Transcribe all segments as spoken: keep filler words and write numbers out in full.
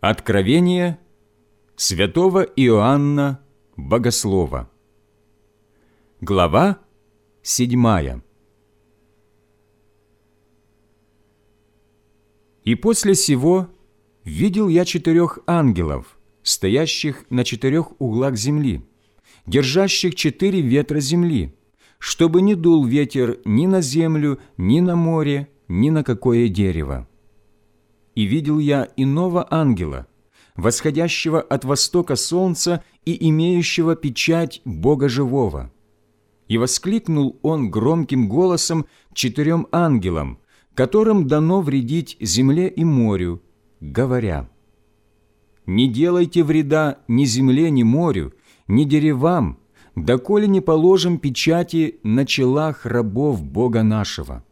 Откровение святого Иоанна Богослова. Глава седьмая. «И после сего видел я четырех ангелов, стоящих на четырех углах земли, держащих четыре ветра земли, чтобы не дул ветер ни на землю, ни на море, ни на какое дерево. И видел я иного ангела, восходящего от востока солнца и имеющего печать Бога живого. И воскликнул он громким голосом четырем ангелам, которым дано вредить земле и морю, говоря: «Не делайте вреда ни земле, ни морю, ни деревам, доколе не положим печати на челах рабов Бога нашего».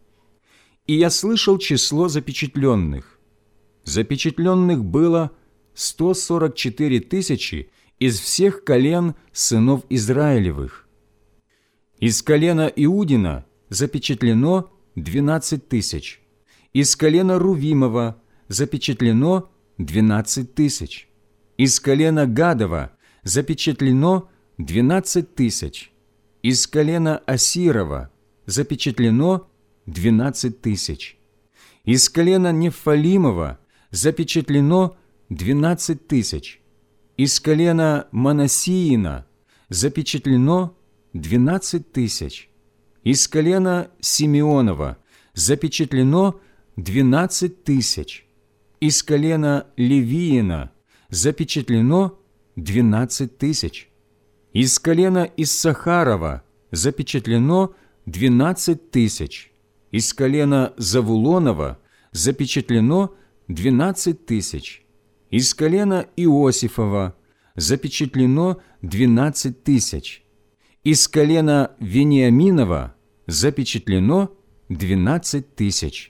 И я слышал число запечатленных. Запечатленных было сто сорок четыре тысячи из всех колен сынов Израилевых. Из колена Иудина запечатлено двенадцать тысяч, из колена Рувимова запечатлено двенадцать тысяч, из колена Гадова запечатлено двенадцать тысяч, из колена Асирова запечатлено двенадцать тысяч, из колена Нефалимова запечатлено двенадцать тысяч, из колена Манассиина запечатлено двенадцать тысяч, из колена Симеонова запечатлено двенадцать тысяч, из колена Левиина запечатлено двенадцать тысяч, из колена Иссахарова запечатлено двенадцать тысяч, из колена Завулонова запечатлено двенадцать тысяч, из колена Иосифова запечатлено двенадцать тысяч, из колена Вениаминова запечатлено двенадцать тысяч.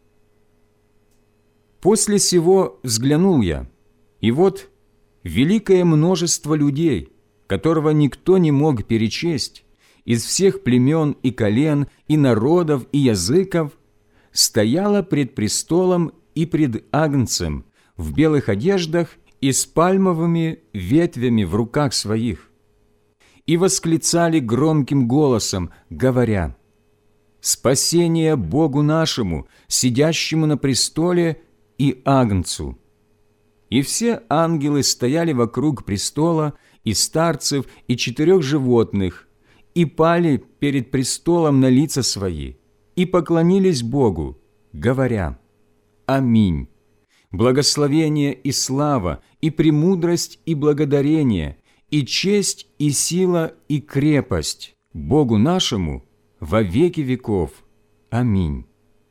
После сего взглянул я, и вот великое множество людей, которого никто не мог перечесть, из всех племен и колен, и народов, и языков, стояло пред престолом и пред Агнцем в белых одеждах и с пальмовыми ветвями в руках своих, и восклицали громким голосом, говоря: «Спасение Богу нашему, сидящему на престоле, и Агнцу!» И все ангелы стояли вокруг престола, и старцев, и четырех животных, и пали перед престолом на лица свои, и поклонились Богу, говоря: «Аминь! Благословение и слава, и премудрость, и благодарение, и честь, и сила, и крепость Богу нашему во веки веков. Аминь».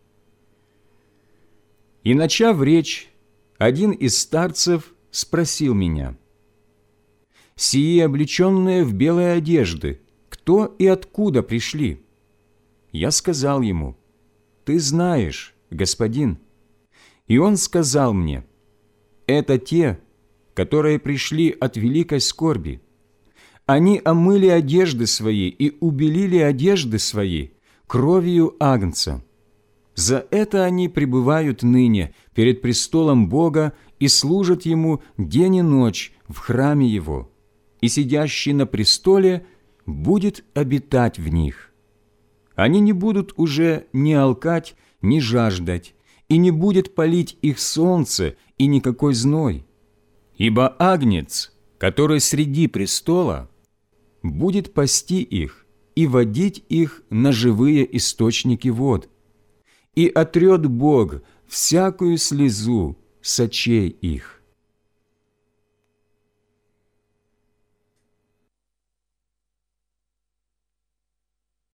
И, начав речь, один из старцев спросил меня: «Сии, облеченные в белые одежды, кто и откуда пришли?» Я сказал ему: «Ты знаешь, господин». И он сказал мне: «Это те, которые пришли от великой скорби. Они омыли одежды свои и убелили одежды свои кровью Агнца. За это они пребывают ныне перед престолом Бога и служат Ему день и ночь в храме Его, и сидящий на престоле будет обитать в них. Они не будут уже ни алкать, ни жаждать, и не будет палить их солнце и никакой зной, ибо Агнец, который среди престола, будет пасти их и водить их на живые источники вод, и отрет Бог всякую слезу с очей их».